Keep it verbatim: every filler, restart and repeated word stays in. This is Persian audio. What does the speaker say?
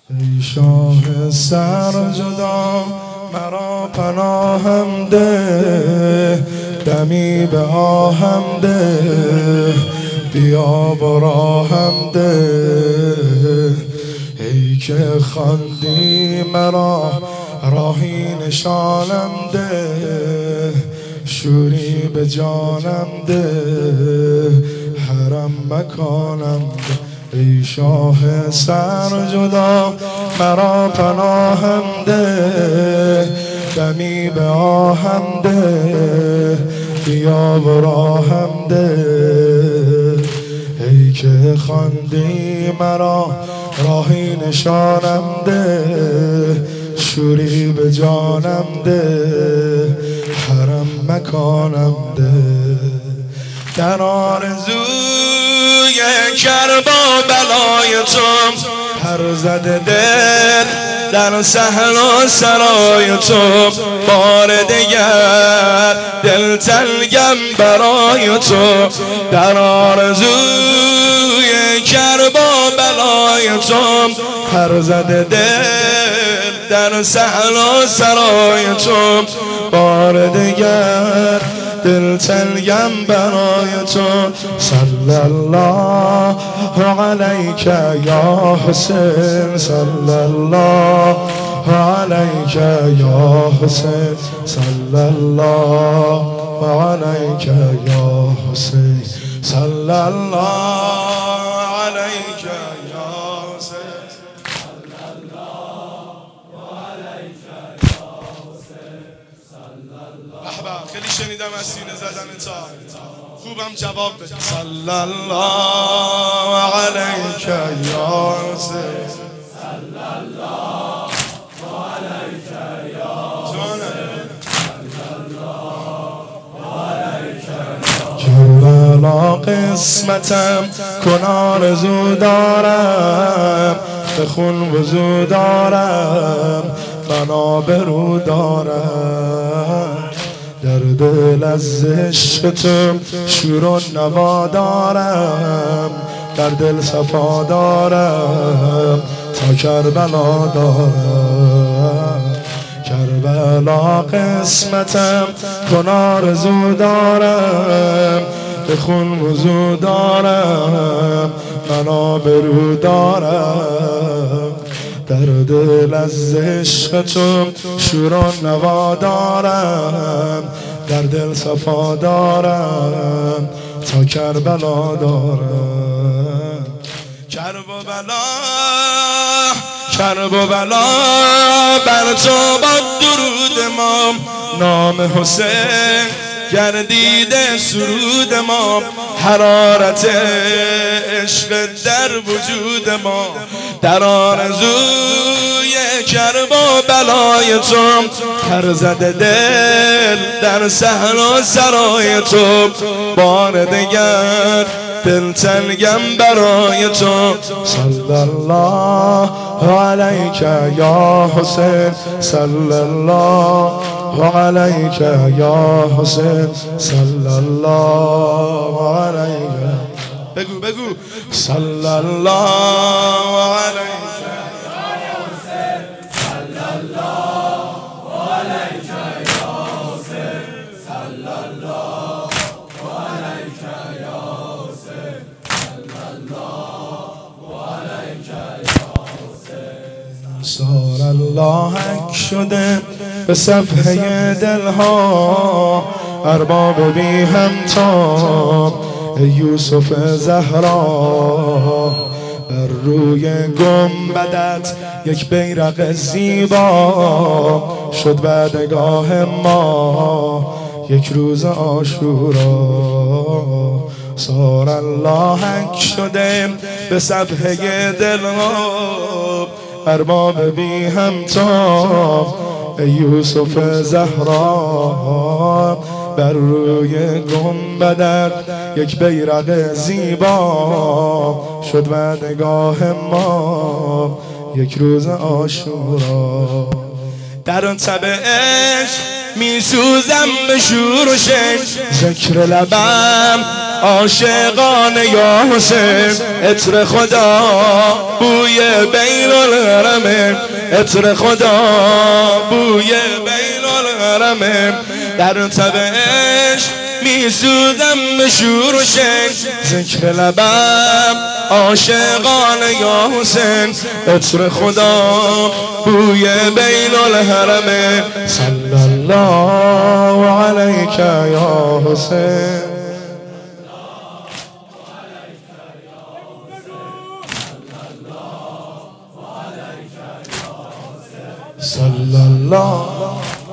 ای شاه سر جدا مرا پناهم ده، دمی به آهم ده، بیا و راهم ده. ای که خواندی مرا راهی نشانم ده، شوری به جانم ده، حرم مکانم ده. ای شاه سر جدا مرا پناهم ده، دمی به آهم ده، بیا و راهم ده. ای که خواندی مرا راهی نشانم ده، شوری به جانم ده، حرم مکانم ده. در آرزوی کربا بلای تو پر زده دل، در صحن و سرای تو بار دگر دل تلگم برای تو. در آرزوی کربا بلای تو پر زده دل، در صحن و سرای تو بار دگر دل تلگم برای تو. صلی الله علیک یا حسین، صلی الله علیک یا حسین، صلی الله علیک یا حسین، صلی الله علیک یا حسین، صلی الله علیک یا حسین، صلی الله. بابا خیلی شنیدم از سینه زدن تا خوبم جواب بده. صلی الله علیک یا حسین، صلی الله علیک یا حسین، صلی الله علیک یا. کربلا قسمتم کن آرزو دارم، به خون وضو دارم، من آبرو دارم. در دل از عشق تو شور و نوا دارم، در دل صفا دارم تا کربلا دارم. کربلا قسمتم کن آرزو دارم، به خون وضو دارم، من آبرو دارم. در دل از عشق تو شور و نوا دارم، در دل صفا دارم تا کربلا دارم. کرب و بلا کرب و بلا بر تو با درود ما، نام حسین گردیده سرود ما، حرارت عشق در وجود ما. در آرزوی کرب و بلای تو پر زده دل، در صحن و سرای تو بار دگر دل تلگم برای تو. صلی الله علیک یا حسین، صلی الله علیک یا حسین، صلی الله علیک. بگو بگو صلی الله علیک یا حسین، صلی الله علیک یا حسین، صلی الله علیک یا حسین، صلی الله علیک یا حسین. صار اللهک شده به صفحه دلها، ارباب بی همتا ای یوسف زهرا. بر روی گنبدت یک بیرق زیبا، شد بعدگاه ما یک روز عاشورا. صار اللهک شده به صفحه دلها، ارباب بی همتا ای یوسف زهرا. بر روی گنبدت یک بیرق زیبا، شد بعدگاه ما یک روز عاشورا. در آن تب عشق می سوزم به شور و شن، ذکر لبم عاشقانه یا حسین عطر خدا بوی بین الحرمه عطر خدا بوی بین الحرمه در تبش میسوزم به شور و شن ذکر لبم عاشقانه یا حسین عطر خدا بوی بین الحرمه صلی الله علیک یا حسین صلی الله